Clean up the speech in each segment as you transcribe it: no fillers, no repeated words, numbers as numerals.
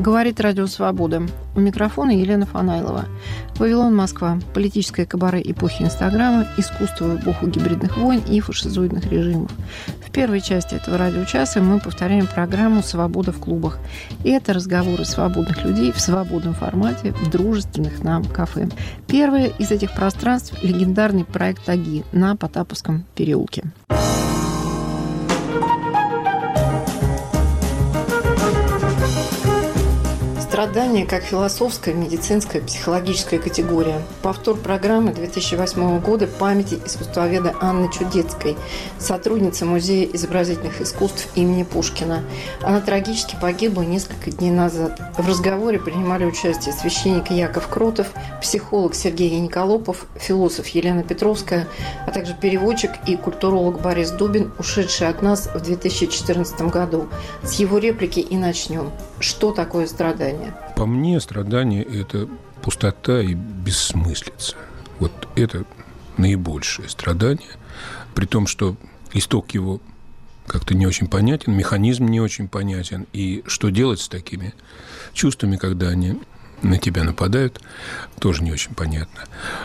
Говорит Радио Свобода. У микрофона Елена Фанайлова. Вавилон, Москва. Политическое кабаре эпохи Инстаграма, искусство в эпоху гибридных войн и фашизоидных режимов. В первой части этого радиочаса мы повторяем программу «Свобода в клубах». И это разговоры свободных людей в свободном формате в дружественных нам кафе. Первое из этих пространств – легендарный проект «Таги» на Потаповском переулке. Страдание как философская, медицинская, психологическая категория. Повтор программы 2008 года памяти искусствоведа Анны Чудецкой, сотрудницы Музея изобразительных искусств имени Пушкина. Она трагически погибла несколько дней назад. В разговоре принимали участие священник Яков Кротов, психолог Сергей Николопов, философ Елена Петровская, а также переводчик и культуролог Борис Дубин, ушедший от нас в 2014 году. С его реплики и начнем. Что такое страдание? По мне, страдание – это пустота и бессмыслица. Вот это наибольшее страдание, при том, что исток его как-то не очень понятен, механизм не очень понятен, и что делать с такими чувствами, когда они на тебя нападают, тоже не очень понятно.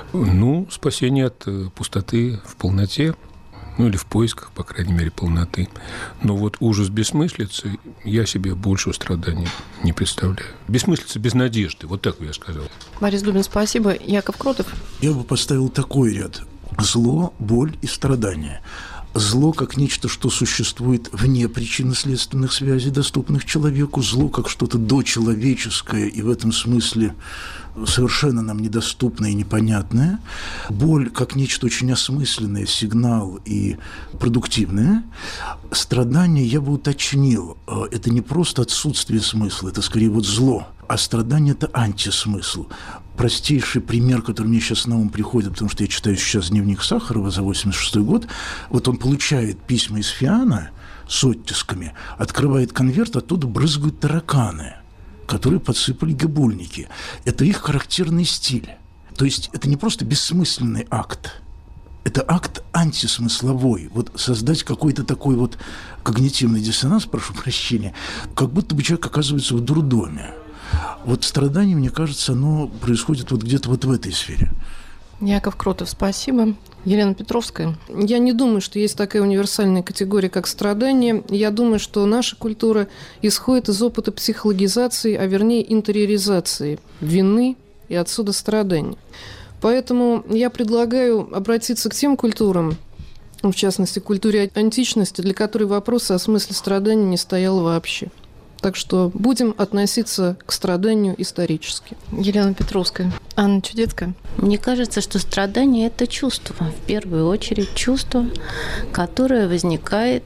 Ну, спасение от пустоты в полноте, ну или в поисках, по крайней мере, полноты. Но вот ужас бессмыслицы я себе большего страдания не представляю. Бессмыслица без надежды, вот так бы я сказал. Борис Дубин, спасибо. Яков Кротов. Я бы поставил такой ряд. Зло, боль и страдания. Зло как нечто, что существует вне причинно-следственных связей, доступных человеку. Зло как что-то дочеловеческое и в этом смысле совершенно нам недоступное и непонятное. Боль как нечто очень осмысленное, сигнал и продуктивное. Страдание я бы уточнил. Это не просто отсутствие смысла, это скорее вот зло. А страдание – это антисмысл. Простейший пример, который мне сейчас на ум приходит, потому что я читаю сейчас дневник Сахарова за 1986 год, вот он получает письма из Фиана с оттисками, открывает конверт, оттуда брызгают тараканы, которые подсыпали гебульники. Это их характерный стиль. То есть это не просто бессмысленный акт, это акт антисмысловой. Вот создать какой-то такой вот когнитивный диссонанс, прошу прощения, как будто бы человек оказывается в дурдоме. Вот страдание, мне кажется, оно происходит вот где-то вот в этой сфере. Яков Кротов, спасибо. Елена Петровская. Я не думаю, что есть такая универсальная категория, как страдание. Я думаю, что наша культура исходит из опыта психологизации, а вернее интериоризации вины и отсюда страдания. Поэтому я предлагаю обратиться к тем культурам, в частности, к культуре античности, для которой вопрос о смысле страдания не стоял вообще. Так что будем относиться к страданию исторически. Елена Петровская. Анна Чудецкая. Мне кажется, что страдание – это чувство. В первую очередь чувство, которое возникает,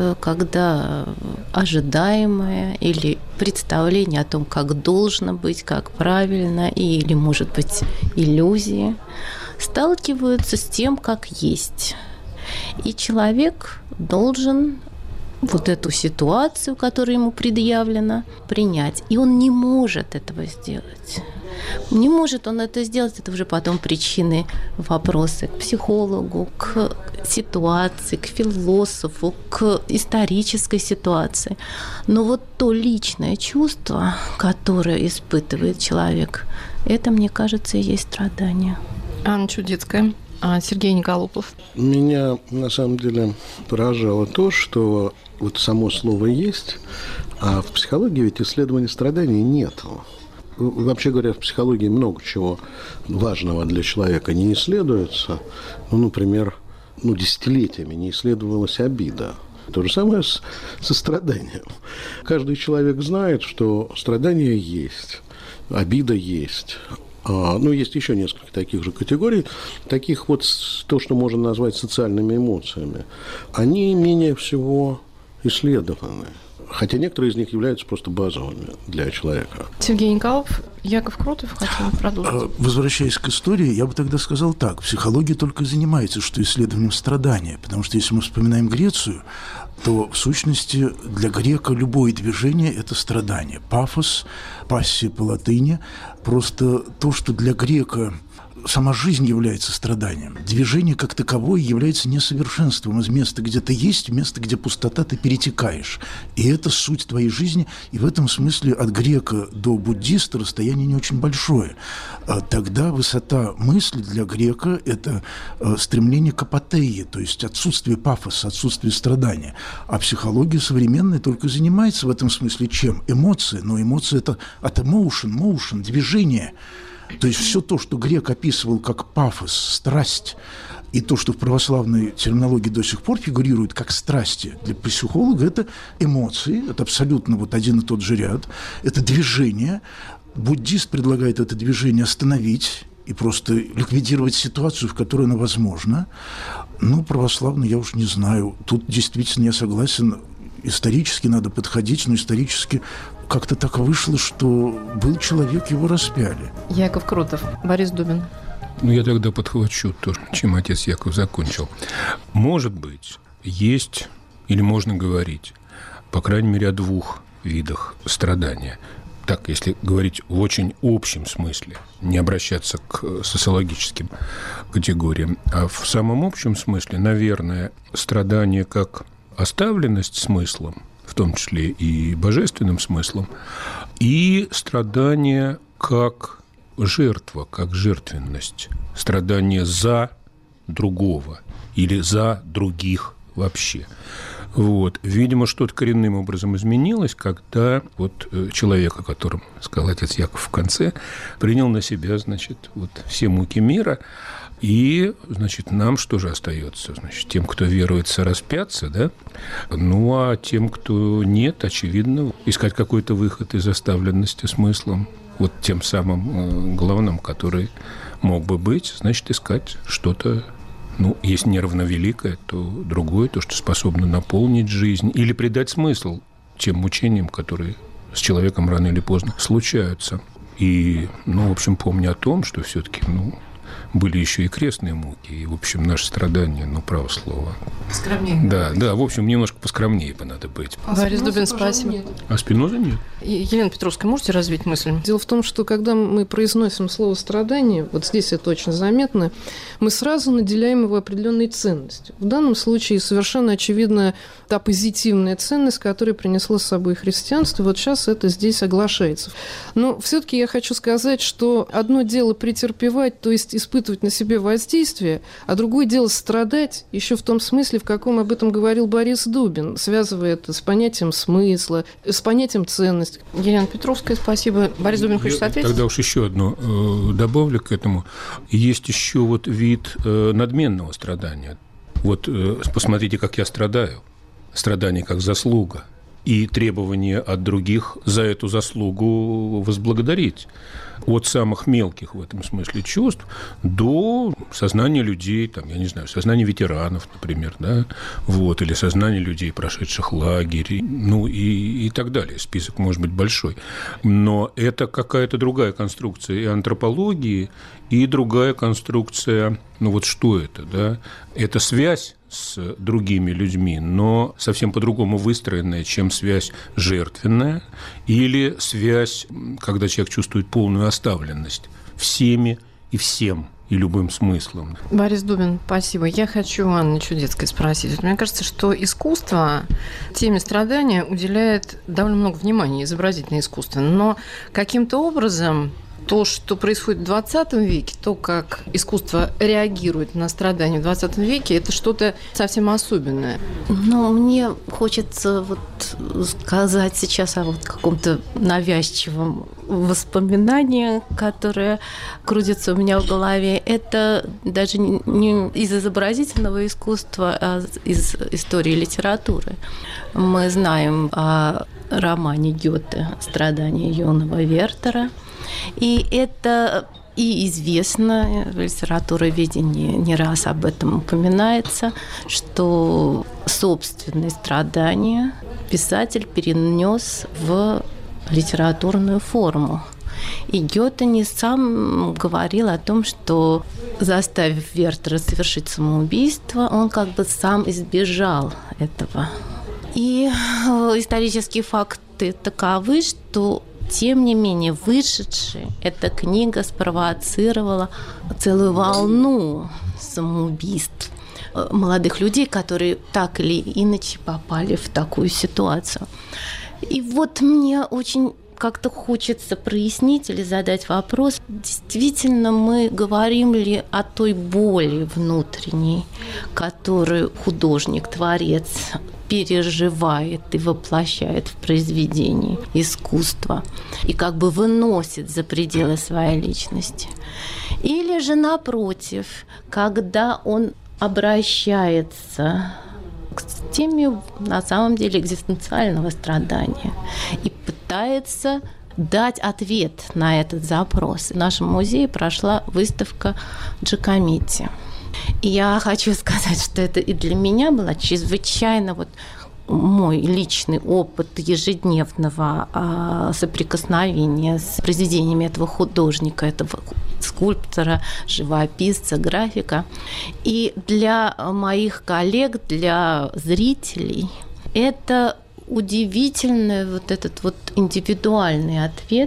когда ожидаемое или представление о том, как должно быть, как правильно, или, может быть, иллюзии, сталкиваются с тем, как есть. И человек должен вот эту ситуацию, которая ему предъявлена, принять. И он не может этого сделать. Не может он это сделать, это уже потом причины вопросы к психологу, к ситуации, к философу, к исторической ситуации. Но вот то личное чувство, которое испытывает человек, это, мне кажется, и есть страдание. Анна Чудецкая. Сергей Николопов. Меня, на самом деле, поражало то, что вот само слово «есть», а в психологии ведь исследования страданий нет. Вообще говоря, в психологии много чего важного для человека не исследуется. Ну, например, десятилетиями не исследовалась обида. То же самое со страданием. Каждый человек знает, что страдание есть, обида есть. Есть еще несколько таких же категорий, таких вот то, что можно назвать социальными эмоциями. Они менее всего исследованы, хотя некоторые из них являются просто базовыми для человека. Сергей Николопов, Яков Кротов, хотел продолжить. Возвращаясь к истории, я бы тогда сказал так. Психология только и занимается, что исследованием страдания, потому что если мы вспоминаем Грецию, то в сущности для грека любое движение – это страдание. Пафос, пассия по латыни – просто то, что для грека сама жизнь является страданием. Движение как таковое является несовершенством. Из места, где ты есть, в место, где пустота, ты перетекаешь. И это суть твоей жизни. И в этом смысле от грека до буддиста расстояние не очень большое. Тогда высота мысли для грека – это стремление к апатеи, то есть отсутствие пафоса, отсутствие страдания. А психология современная только занимается в этом смысле чем? Эмоции. Но эмоции – это от motion, движение. То есть все то, что грек описывал как пафос, страсть, и то, что в православной терминологии до сих пор фигурирует как страсти, для психолога это эмоции, это абсолютно вот один и тот же ряд, это движение. Буддист предлагает это движение остановить и просто ликвидировать ситуацию, в которой оно возможно. Ну, православный, я уж не знаю. Тут действительно я согласен, исторически надо подходить, но исторически как-то так вышло, что был человек, его распяли. Яков Крутов, Борис Дубин. Ну, я тогда подхвачу то, чем отец Яков закончил. Может быть, есть или можно говорить, по крайней мере, о двух видах страдания. Так, если говорить в очень общем смысле, не обращаться к социологическим категориям, а в самом общем смысле, наверное, страдание как оставленность смыслом, в том числе и божественным смыслом, и страдание как жертва, как жертвенность, страдание за другого или за других вообще. Вот. Видимо, что-то коренным образом изменилось, когда вот человек, о котором сказал отец Яков в конце, принял на себя, значит, вот все муки мира. И, значит, нам что же остается? Значит, тем, кто верует, распяться, да? Ну, а тем, кто нет, очевидно, искать какой-то выход из оставленности смыслом, вот тем самым главным, который мог бы быть, значит, искать что-то, ну, если не равновеликое, то другое, то, что способно наполнить жизнь или придать смысл тем мучениям, которые с человеком рано или поздно случаются. И, ну, в общем, помня о том, что все-таки, ну, были еще и крестные муки, и, в общем, наши страдания, ну, право слово. Поскромнее. Да, в общем, немножко поскромнее бы надо быть. Борис Дубин, спасибо. А Спиноза нет. Елена Петровская, можете развить мысль? Дело в том, что когда мы произносим слово «страдание», вот здесь это очень заметно, мы сразу наделяем его определенной ценностью. В данном случае совершенно очевидна та позитивная ценность, которую принесло с собой христианство. Вот сейчас это здесь оглашается. Но все-таки я хочу сказать, что одно дело претерпевать, то есть испытывать на себе воздействие, а другое дело страдать, еще в том смысле, в каком об этом говорил Борис Дубин, связывая это с понятием смысла, с понятием ценности. Елена Петровская, спасибо. Борис Дубин хочет ответить? Тогда уж еще одно добавлю к этому. Есть еще вот вид надменного страдания. Вот посмотрите, как я страдаю. Страдание как заслуга. И требование от других за эту заслугу возблагодарить. От самых мелких в этом смысле чувств до сознания людей, там, я не знаю, сознания ветеранов, например, да, вот, или сознания людей, прошедших лагерь, ну и так далее. Список может быть большой. Но это какая-то другая конструкция и антропологии, и другая конструкция, ну вот что это, да? Это связь с другими людьми, но совсем по-другому выстроенная, чем связь жертвенная или связь, когда человек чувствует полную оставленность всеми и всем, и любым смыслом. Борис Дубин, спасибо. Я хочу Анны Чудецкой спросить. Мне кажется, что искусство теме страдания уделяет довольно много внимания, изобразительное искусство, но каким-то образом то, что происходит в 20 веке, то, как искусство реагирует на страдания в 20 веке, это что-то совсем особенное. Ну, мне хочется вот сказать сейчас о вот каком-то навязчивом воспоминании, которое крутится у меня в голове. Это даже не из изобразительного искусства, а из истории литературы. Мы знаем о романе Гёте «Страдания юного Вертера». И это и известно, в литературоведении не раз об этом упоминается, что собственные страдания писатель перенес в литературную форму. И Гёте не сам говорил о том, что, заставив Вертера совершить самоубийство, он как бы сам избежал этого. И исторические факты таковы, что тем не менее, вышедшая эта книга спровоцировала целую волну самоубийств молодых людей, которые так или иначе попали в такую ситуацию. И вот мне очень как-то хочется прояснить или задать вопрос, действительно мы говорим ли о той боли внутренней, которую художник, творец переживает и воплощает в произведении искусства и как бы выносит за пределы своей личности. Или же напротив, когда он обращается к теме, на самом деле, экзистенциального страдания и пытается дать ответ на этот запрос. В нашем музее прошла выставка Джакометти. И я хочу сказать, что это и для меня было чрезвычайно мой личный опыт ежедневного соприкосновения с произведениями этого художника, этого скульптора, живописца, графика. И для моих коллег, для зрителей это удивительный этот индивидуальный ответ,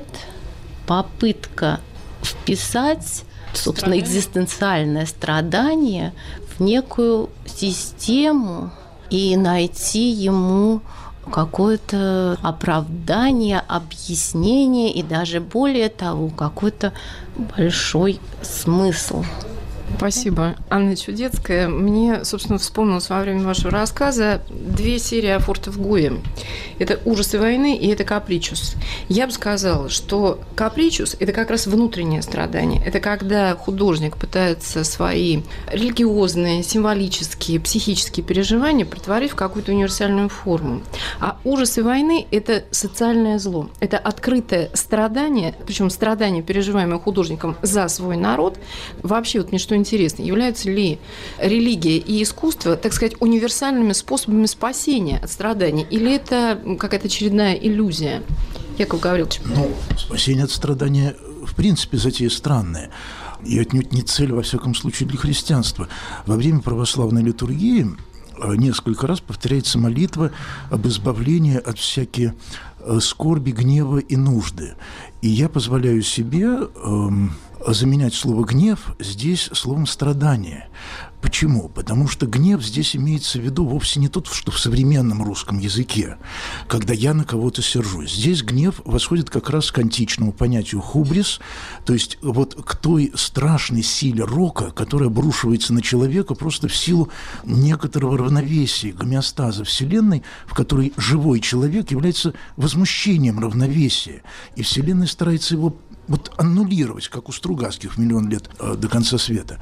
попытка вписать, собственно, экзистенциальное страдание в некую систему и найти ему какое-то оправдание, объяснение и даже более того, какой-то большой смысл. Спасибо, Анна Чудецкая. Мне, собственно, вспомнилось во время вашего рассказа 2 серии о Фортов-Гуе. Это «Ужасы войны» и это «Капричус». Я бы сказала, что «Капричус» – это как раз внутреннее страдание. Это когда художник пытается свои религиозные, символические, психические переживания претворить в какую-то универсальную форму. А «Ужасы войны» – это социальное зло. Это открытое страдание, причем страдание, переживаемое художником за свой народ. Вообще, мне что интересно, являются ли религия и искусство, так сказать, универсальными способами спасения от страданий? Или это какая-то очередная иллюзия? Яков Гаврилович. Спасение от страдания, в принципе, затея странная. И отнюдь не цель, во всяком случае, для христианства. Во время православной литургии несколько раз повторяется молитва об избавлении от всяких скорби, гнева и нужды. И я позволяю себе заменять слово «гнев» здесь словом «страдание». Почему? Потому что гнев здесь имеется в виду вовсе не тот, что в современном русском языке, когда я на кого-то сержусь. Здесь гнев восходит как раз к античному понятию «хубрис», то есть к той страшной силе рока, которая обрушивается на человека просто в силу некоторого равновесия, гомеостаза Вселенной, в которой живой человек является возмущением равновесия, и Вселенная старается его аннулировать, как у Стругацких в «Миллион лет до конца света».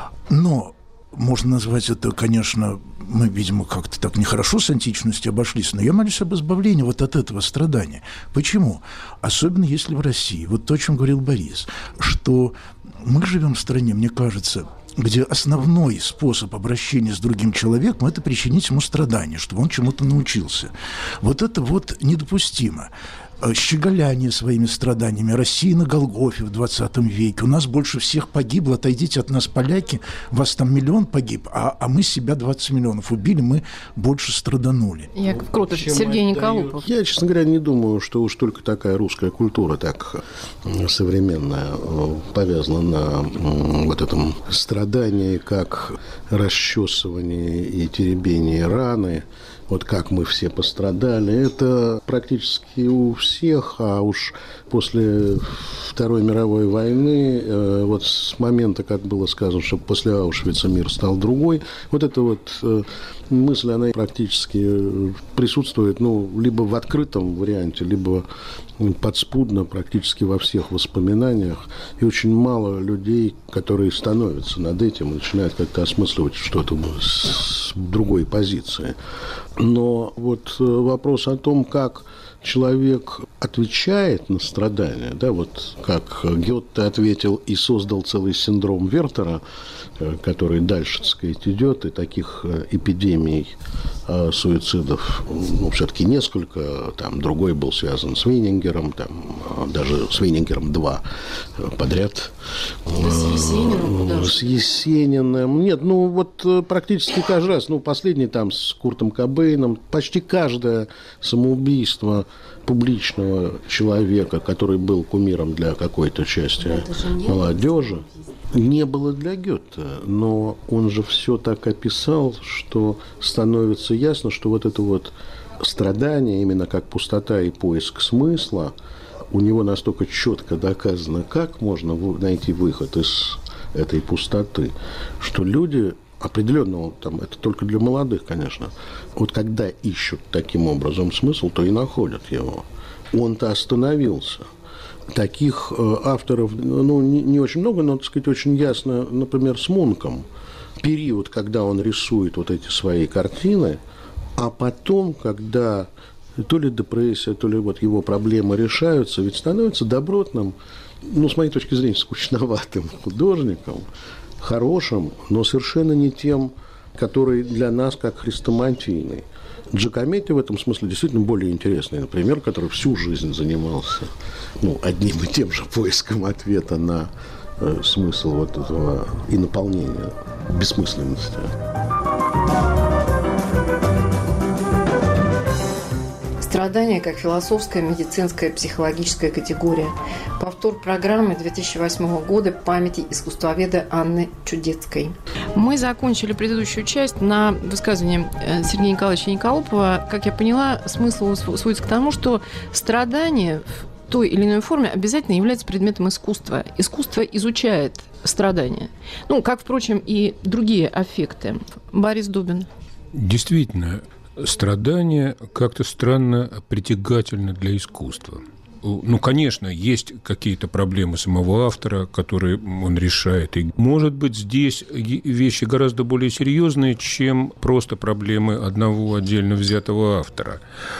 Но можно назвать это, конечно, мы, видимо, как-то так нехорошо с античностью обошлись, но я молюсь об избавлении от этого страдания. Почему? Особенно если в России, то, о чем говорил Борис, что мы живем в стране, мне кажется, где основной способ обращения с другим человеком – это причинить ему страдания, чтобы он чему-то научился. Это недопустимо. Щеголяние своими страданиями. Россия на Голгофе в 20 веке. У нас больше всех погибло. Отойдите от нас, поляки. Вас там 1 миллион погиб, а мы себя 20 миллионов убили. Мы больше страданули. Яков Крутов, Сергей Николупов. Я, честно говоря, не думаю, что уж только такая русская культура так современная повязана на этом страдании, как расчесывание и теребение раны. Как мы все пострадали, это практически у всех, а уж после Второй мировой войны, с момента, как было сказано, что после Аушвица мир стал другой, эта мысль, она практически присутствует, либо в открытом варианте, либо подспудно практически во всех воспоминаниях, и очень мало людей, которые становятся над этим и начинают как-то осмысливать что-то с другой позиции. Но вопрос о том, как человек отвечает на страдания, как Гёте ответил и создал целый синдром Вертера, который дальше, так сказать, идет, и таких эпидемий суицидов, ну, все-таки несколько, там, другой был связан с Вейнингером, там, даже с Вейнингером 2 подряд. Да, с Есениным. С Есениным. Нет, ну, вот практически каждый раз, ну, последний там с Куртом Кобейном, почти каждое самоубийство публичного человека, который был кумиром для какой-то части молодежи, не было для Гёте, но он же все так описал, что становится ясно, что вот это вот страдание, именно как пустота и поиск смысла, у него настолько четко доказано, как можно найти выход из этой пустоты, что люди определенно, там, это только для молодых, конечно, вот когда ищут таким образом смысл, то и находят его. Он-то остановился. Таких авторов, ну, не очень много, но, так сказать, очень ясно, например, с Мунком. Период, когда он рисует вот эти свои картины, а потом, когда то ли депрессия, то ли вот его проблемы решаются, ведь становится добротным, ну, с моей точки зрения, скучноватым художником, хорошим, но совершенно не тем, который для нас как хрестоматийный. Джакометти в этом смысле действительно более интересный, например, который всю жизнь занимался, ну, одним и тем же поиском ответа на смысл вот этого и наполнения бессмысленности. Страдание как философская, медицинская, психологическая категория. Повтор программы 2008 года памяти искусствоведа Анны Чудецкой. Мы закончили предыдущую часть на высказывании Сергея Николаевича Николопова. Как я поняла, смысл сводится к тому, что страдание в той или иной форме обязательно является предметом искусства. Искусство изучает страдания. Ну, как, впрочем, и другие аффекты. Борис Дубин. Действительно, страдание как-то странно притягательно для искусства. Ну, конечно, есть какие-то проблемы самого автора, которые он решает. И, может быть, здесь вещи гораздо более серьезные, чем просто проблемы одного отдельно взятого автора.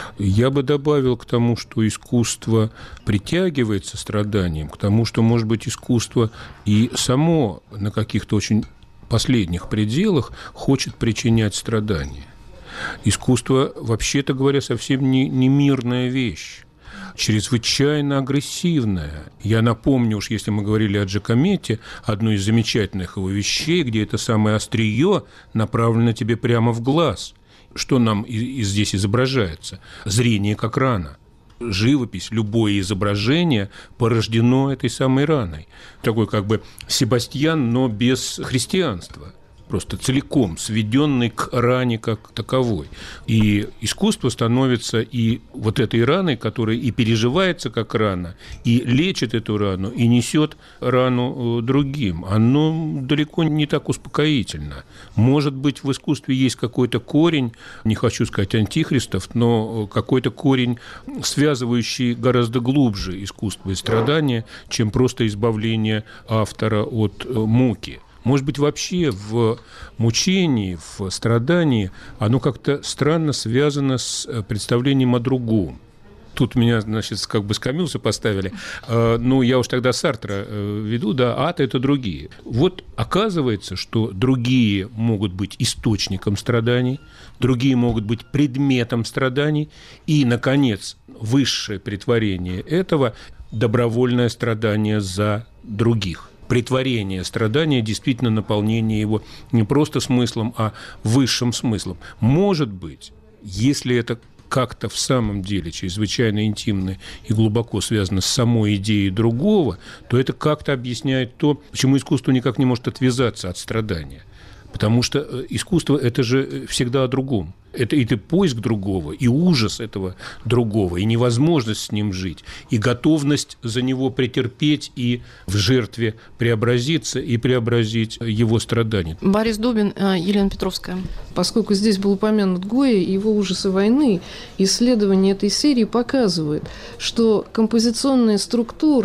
Я бы добавил к тому, что искусство притягивается страданием, к тому, что, может быть, искусство и само на каких-то очень последних пределах хочет причинять страдания. Искусство, вообще-то говоря, совсем не мирная вещь, чрезвычайно агрессивная. Я напомню, уж если мы говорили о Джакометти, одну из замечательных его вещей, где это самое острие направлено тебе прямо в глаз. Что нам и здесь изображается? Зрение как рана. Живопись, любое изображение порождено этой самой раной. Такой как бы Себастьян, но без христианства. Просто целиком сведенный к ране как таковой. И искусство становится и вот этой раной, которая и переживается как рана, и лечит эту рану, и несет рану другим. Оно далеко не так успокоительно. Может быть, в искусстве есть какой-то корень, не хочу сказать антихристов, но какой-то корень, связывающий гораздо глубже искусство и страдания, чем просто избавление автора от муки. Может быть, вообще в мучении, в страдании оно как-то странно связано с представлением о другом. Тут меня, значит, как бы скамился поставили. Ну, я уж тогда Сартра веду, да, ад – это другие. Вот оказывается, что другие могут быть источником страданий, другие могут быть предметом страданий, и, наконец, высшее претворение этого – добровольное страдание за других. Претворение страдания, действительно наполнение его не просто смыслом, а высшим смыслом. Может быть, если это как-то в самом деле чрезвычайно интимно и глубоко связано с самой идеей другого, то это как-то объясняет то, почему искусство никак не может отвязаться от страдания. Потому что искусство – это же всегда о другом. Это и поиск другого, и ужас этого другого, и невозможность с ним жить, и готовность за него претерпеть и в жертве преобразиться и преобразить его страдания. Борис Дубин, Елена Петровская. Поскольку здесь был упомянут Гойя и его ужасы войны, исследование этой серии показывает, что композиционная структура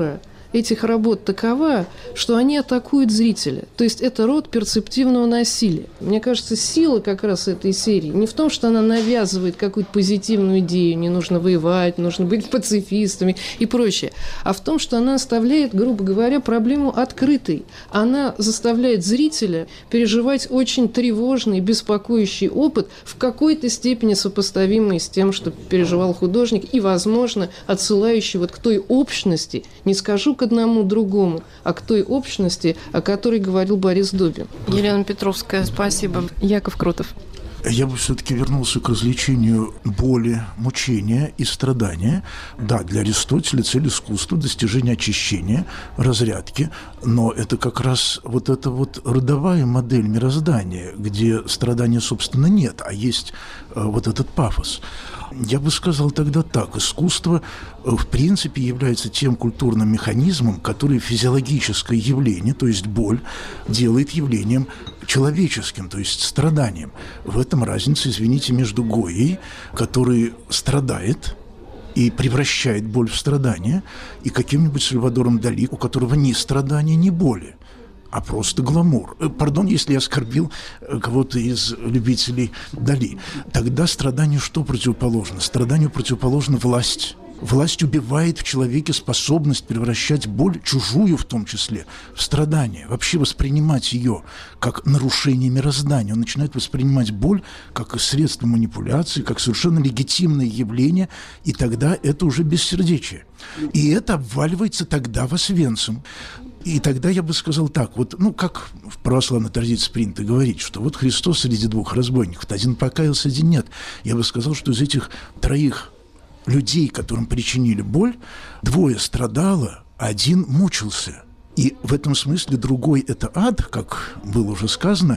этих работ такова, что они атакуют зрителя. То есть это род перцептивного насилия. Мне кажется, сила как раз этой серии не в том, что она навязывает какую-то позитивную идею, не нужно воевать, нужно быть пацифистами и прочее, а в том, что она оставляет, грубо говоря, проблему открытой. Она заставляет зрителя переживать очень тревожный, беспокоящий опыт, в какой-то степени сопоставимый с тем, что переживал художник, и, возможно, отсылающий вот к той общности, не скажу к одному другому, а к той общности, о которой говорил Борис Добин. Елена Петровская, спасибо. Яков Крутов. Я бы все-таки вернулся к развлечению боли, мучения и страдания. Да, для Аристотеля цель искусства – достижение очищения, разрядки, но это как раз вот эта вот родовая модель мироздания, где страдания, собственно, нет, а есть вот этот пафос. Я бы сказал тогда так. Искусство, в принципе, является тем культурным механизмом, который физиологическое явление, то есть боль, делает явлением человеческим, то есть страданием. В этом разница, извините, между Гойей, который страдает и превращает боль в страдание, и каким-нибудь Сальвадором Дали, у которого ни страдания, ни боли, а просто гламур. Пардон, если я оскорбил кого-то из любителей Дали. Тогда страданию что противоположно? Страданию противоположна власть. Власть убивает в человеке способность превращать боль, чужую в том числе, в страдание. Вообще воспринимать ее как нарушение мироздания. Он начинает воспринимать боль как средство манипуляции, как совершенно легитимное явление, и тогда это уже бессердечие. И это обваливается тогда в Освенцим. И тогда я бы сказал так, вот, как в православной традиции принято говорить, что вот Христос среди двух разбойников, один покаялся, один нет. Я бы сказал, что из этих троих людей, которым причинили боль, двое страдало, а один мучился. И в этом смысле другой – это ад, как было уже сказано,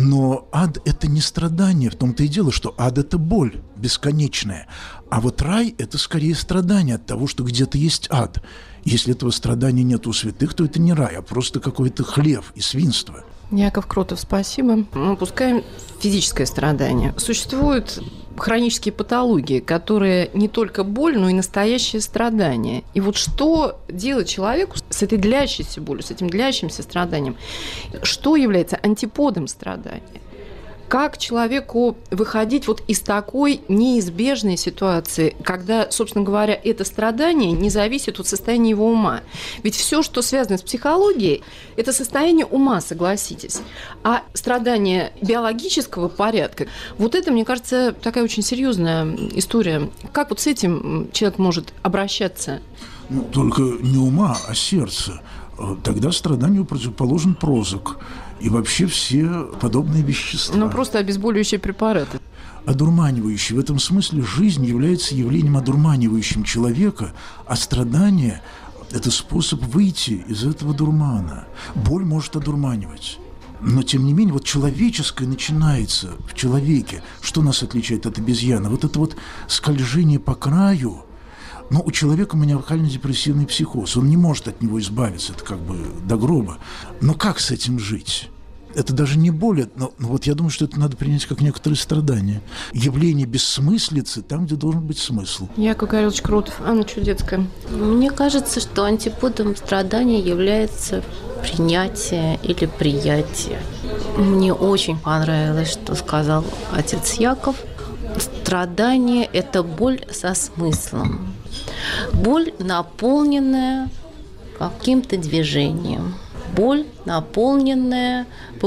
но ад – это не страдание. В том-то и дело, что ад – это боль бесконечная. А вот рай – это скорее страдание от того, что где-то есть ад. Если этого страдания нет у святых, то это не рай, а просто какой-то хлев и свинство. Яков Крутов, спасибо. Мы упускаем физическое страдание. Существуют хронические патологии, которые не только боль, но и настоящее страдание. И вот что делать человеку с этой длящейся болью, с этим длящимся страданием? Что является антиподом страдания? Как человеку выходить вот из такой неизбежной ситуации, когда, собственно говоря, это страдание не зависит от состояния его ума? Ведь все, что связано с психологией, это состояние ума, согласитесь. А страдание биологического порядка, вот это, мне кажется, такая очень серьезная история. Как вот с этим человек может обращаться? Только не ума, а сердца. Тогда страданию противоположен прозок. И вообще все подобные вещества. Просто обезболивающие препараты. Одурманивающие. В этом смысле жизнь является явлением одурманивающим человека, а страдание – это способ выйти из этого дурмана. Боль может одурманивать. Но, тем не менее, вот человеческое начинается в человеке. Что нас отличает от обезьяны? Вот это вот скольжение по краю. Но у человека маниакально-депрессивный психоз. Он не может от него избавиться, это как бы до гроба. Но как с этим жить? Это даже не боль, но вот я думаю, что это надо принять как некоторые страдания. Явление бессмыслицы там, где должен быть смысл. Яков Гаврилович Крутов, Анна Чудецкая. Мне кажется, что антиподом страдания является принятие или приятие. Мне очень понравилось, что сказал отец Яков. Страдание – это боль со смыслом. Боль, наполненная каким-то движением. Боль, наполненная,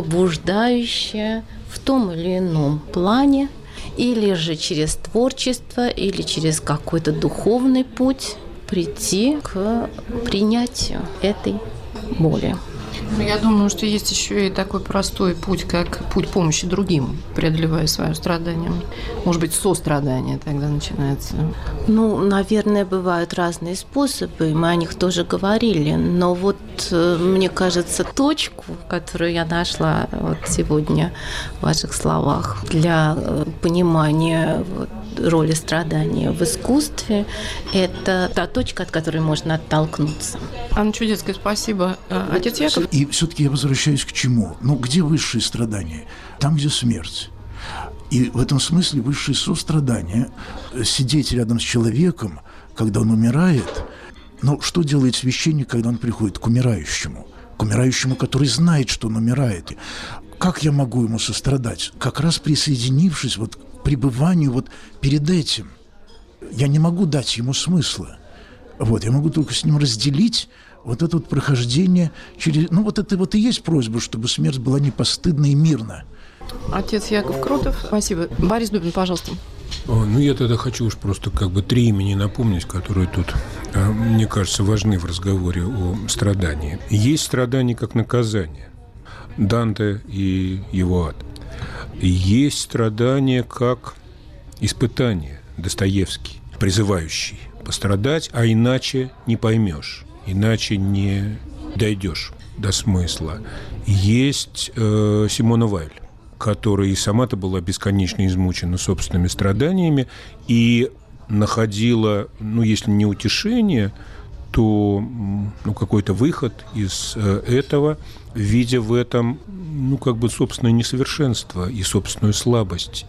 побуждающая в том или ином плане, или же через творчество, или через какой-то духовный путь прийти к принятию этой боли. Я думаю, что есть еще и такой простой путь, как путь помощи другим, преодолевая свое страдание. Может быть, сострадание тогда начинается. Наверное, бывают разные способы, мы о них тоже говорили. Но вот, мне кажется, точку, которую я нашла вот сегодня в ваших словах для понимания роли страдания в искусстве, это та точка, от которой можно оттолкнуться. Анна Чудецкая, спасибо. Отец Яков? И все-таки я возвращаюсь к чему? Где высшие страдания? Там, где смерть. И в этом смысле высшее сострадание, сидеть рядом с человеком, когда он умирает, Но что делает священник, когда он приходит к умирающему? К умирающему, который знает, что он умирает. Как я могу ему сострадать? Как раз присоединившись вот к пребыванию вот перед этим. Я не могу дать ему смысла. Вот, я могу только с ним разделить вот это вот прохождение через... Ну, вот это вот и есть просьба, чтобы смерть была не постыдна и мирна. Отец Яков Крутов. Спасибо. Борис Дубин, пожалуйста. Ну, я тогда хочу уж просто как бы 3 имени напомнить, которые тут, мне кажется, важны в разговоре о страдании. Есть страдание как наказание. Данте и его ад. Есть страдание как испытание. Достоевский, призывающий пострадать, а иначе не поймешь, иначе не дойдешь до смысла. Есть Симона Вайль, которая и сама-то была бесконечно измучена собственными страданиями и находила, ну, если не утешение, то какой-то выход из этого, видя в этом, как бы собственное несовершенство и собственную слабость,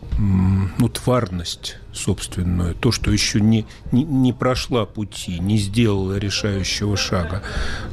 тварность собственную, то, что еще не прошла пути, не сделала решающего шага.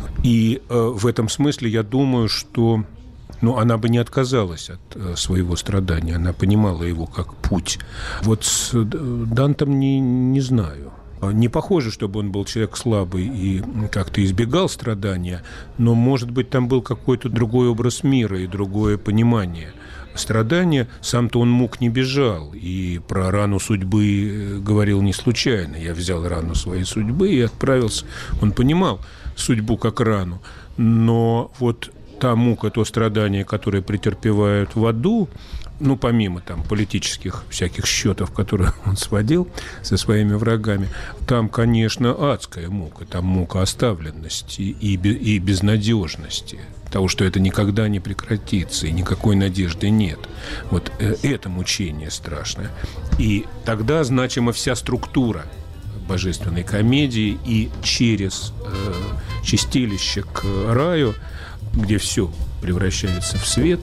И в этом смысле я думаю, что она бы не отказалась от своего страдания, она понимала его как путь. Вот с Дантом не знаю. Не похоже, чтобы он был человек слабый и как-то избегал страдания, но, может быть, там был какой-то другой образ мира и другое понимание страдания. Сам-то он мук не бежал, и про рану судьбы говорил не случайно. Я взял рану своей судьбы и отправился. Он понимал судьбу как рану, но вот та мука, то страдание, которое претерпевают в аду, помимо там политических всяких счетов, которые он сводил со своими врагами, там, конечно, адская мука, там мука оставленности и безнадежности, того, что это никогда не прекратится, и никакой надежды нет. Вот это мучение страшное. И тогда значима вся структура божественной комедии, и через чистилище к раю, где все превращается в свет,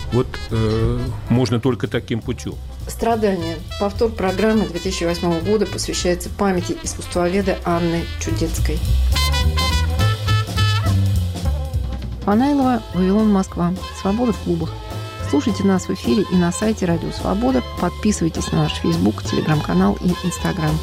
можно только таким путем. «Страдания». Повтор программы 2008 года посвящается памяти искусствоведа Анны Чудецкой. Панайлова, Вавилон, Москва. Свобода в клубах. Слушайте нас в эфире и на сайте Радио Свобода. Подписывайтесь на наш Facebook, Телеграм-канал и Инстаграм.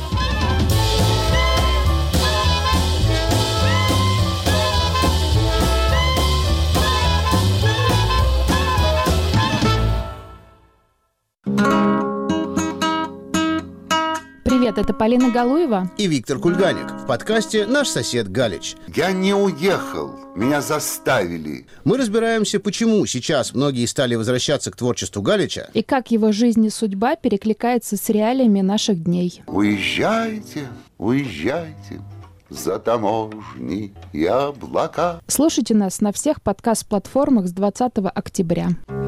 Привет, это Полина Галуева и Виктор Кульганик в подкасте «Наш сосед Галич». Я не уехал, меня заставили. Мы разбираемся, почему сейчас многие стали возвращаться к творчеству Галича и как его жизнь и судьба перекликается с реалиями наших дней. Уезжайте, уезжайте за таможни и облака. Слушайте нас на всех подкаст-платформах с 20 октября.